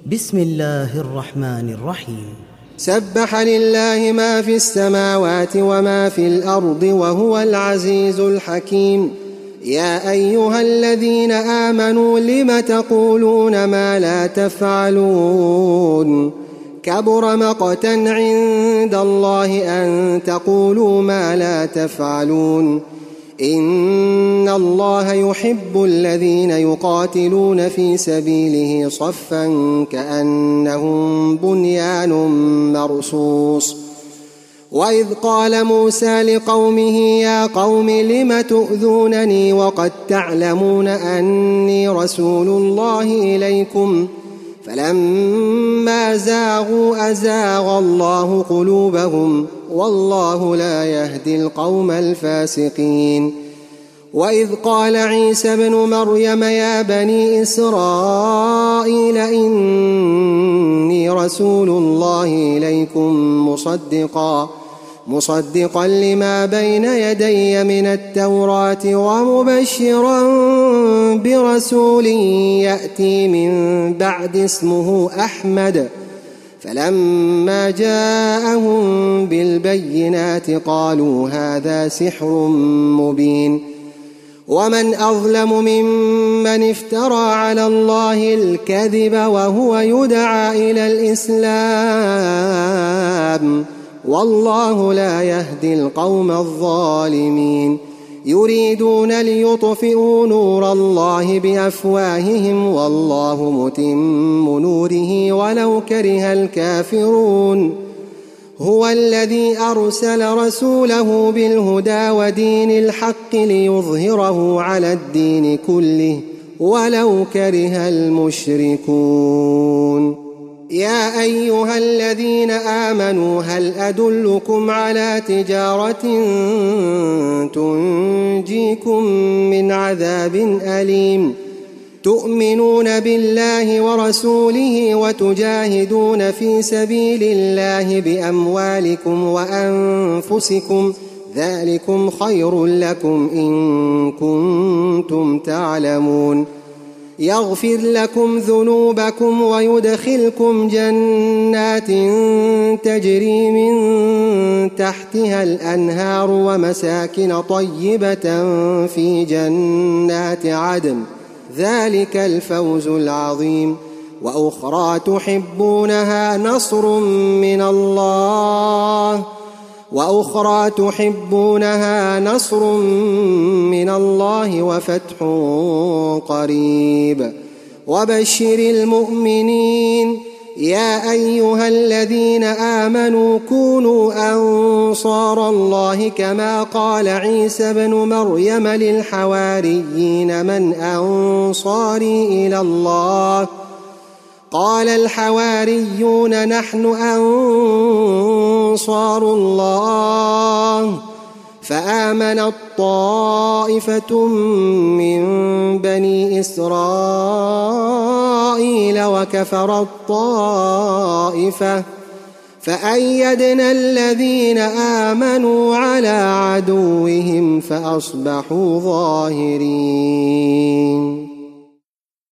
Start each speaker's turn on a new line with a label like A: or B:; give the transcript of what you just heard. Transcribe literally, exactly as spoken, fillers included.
A: بسم الله الرحمن الرحيم.
B: سبح لله ما في السماوات وما في الأرض وهو العزيز الحكيم. يا أيها الذين آمنوا لم تقولون ما لا تفعلون؟ كبر مقتا عند الله أن تقولوا ما لا تفعلون. إن الله يحب الذين يقاتلون في سبيله صفا كأنهم بنيان مرصوص. وإذ قال موسى لقومه يا قوم لم تؤذونني وقد تعلمون أني رسول الله إليكم فلما زاغوا أزاغ الله قلوبهم والله لا يهدي القوم الفاسقين. وإذ قال عيسى ابن مريم يا بني إسرائيل إني رسول الله إليكم مصدقا مصدقا لما بين يدي من التوراة ومبشرا برسول يأتي من بعد اسمه أحمد. فلما جاءهم بالبينات قالوا هذا سحر مبين. ومن أظلم ممن افترى على الله الكذب وهو يدعى إلى الإسلام والله لا يهدي القوم الظالمين. يريدون ليطفئوا نور الله بأفواههم والله متم نوره ولو كره الكافرون. هو الذي أرسل رسوله بالهدى ودين الحق ليظهره على الدين كله ولو كره المشركون. يا أيها الذين آمنوا هل أدلكم على تجارة تنجيكم من عذاب أليم تؤمنون بالله ورسوله وتجاهدون في سبيل الله بأموالكم وأنفسكم ذلكم خير لكم إن كنتم تعلمون. يغفر لكم ذنوبكم ويدخلكم جنات تجري من تحتها الأنهار ومساكن طيبة في جنات عدن ذلك الفوز العظيم. وأخرى تحبونها نصر من الله وأخرى تحبونها نصر من الله وفتح قريب وبشر المؤمنين. يا أيها الذين آمنوا كونوا أنصار الله كما قال عيسى ابن مريم للحواريين من أنصاري إلى الله قال الحواريون نحن أنصار الله. فآمنت طائفة من بني إسرائيل وكفرت طائفة فأيدنا الذين آمنوا على عدوهم فأصبحوا ظاهرين.